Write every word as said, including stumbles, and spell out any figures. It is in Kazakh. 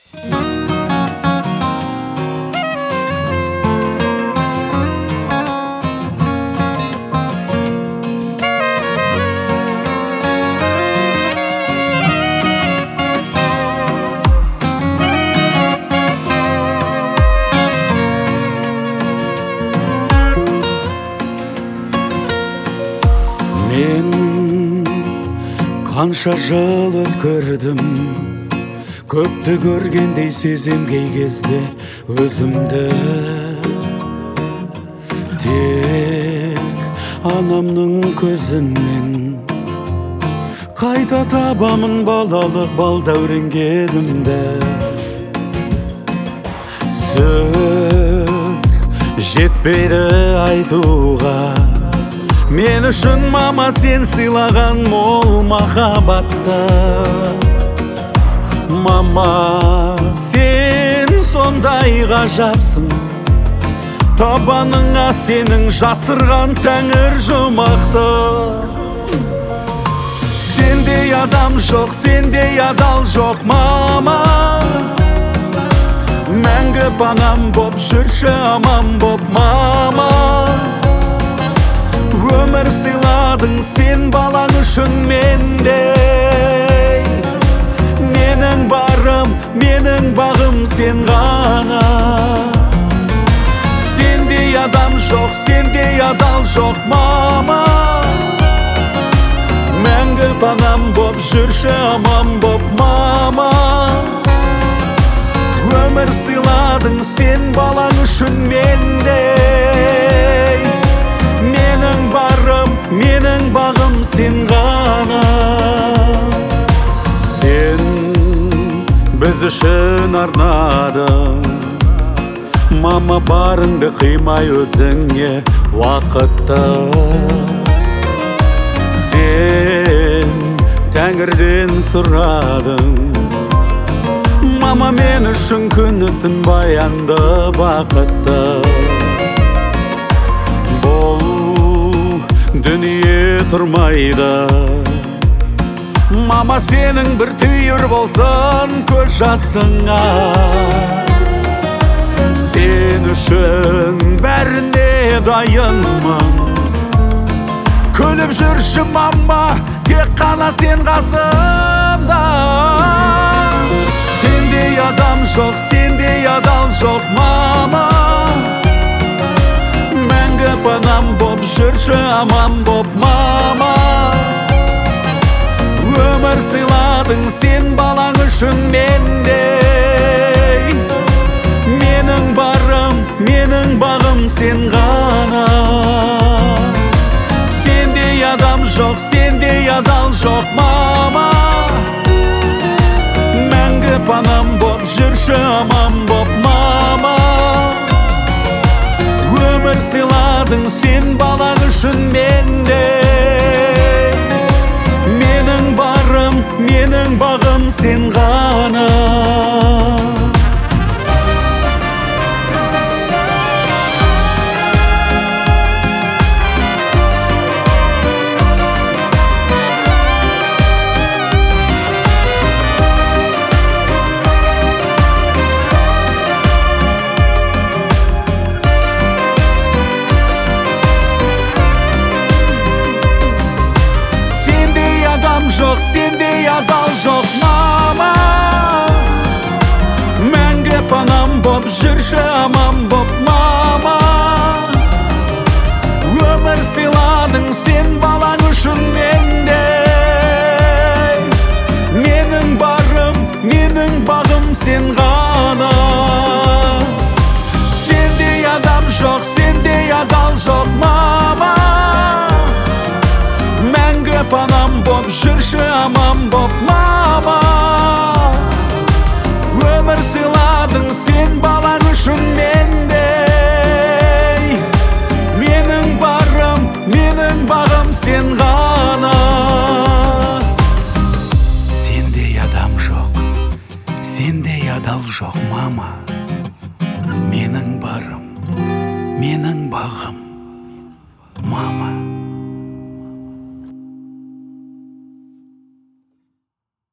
Мен қанша жыл өткөрдім, көпті көргендей сезем кей кезде өзімді. Тек анамның көзінен қайта табамын балалық бал дәурен кезімді. Сөз жетпейді айтуға, мен үшін мама сен сыйлаған мол махаббатты. Мама, сен сондай ғажапсың, табаныңа сенің жасырған тәңір жұмақты. Сендей адам жоқ, сендей адал жоқ, мама. Мәңгі панам боп жүрші аман боп, мама. Өмір сыйладың сен балаң үшін мендей. Менің барым, менің бағым сен ғана. Сендей адам жоқ, сендей адал жоқ, мама. Мәңгі панам боп жүрші аман боп, мама. Өмір сыйладың сен балаң үшін мендей. Менің барым, менің бағым сен ғана. Сен біз үшін арнадың, мама, барыңды қимай өзіңе уақытты. Сен тәңірден сұрадың, мама, мен үшін күні түн баянды бақытты. Дүние тұрмайды, мама, сенің бір түйір болсын көз жасыңа. Сен үшін бәріне дайынмын, күліп жүрші мама, тек қана сен қасымда. Сендей адам жоқ, сендей адал жоқ, мама. Мәңгі панам боп жүрші аман боп, мама. Өмір сыйладың сен балаң үшін мендей. Менің барым, менің бағым сен ғана. Сендей адам жоқ, сендей адал жоқ, мама. Мәңгі панам боп жүрші аман боп, мама. Өмір сыйладың сен балаң үшін мендей. Менің барым, менің бағым сен ғана. Жоқ, сендей адал жоқ, мама. Мәңгі панам боп жүрші аман боп, мама. Өмір сыйладың сен балаң үшін мендей. Менің барым, менің бағым сен ғана. Сендей адам жоқ, сендей адал жоқ, мама. Мәңгі панам боп жүрші аман боп, мама. Өмір сыйладың сен балаң үшін мендей. Менің барым, менің бағым сен ғана. Сендей адам жоқ, сендей адал жоқ, мама. Менің барым, менің бағым, мама.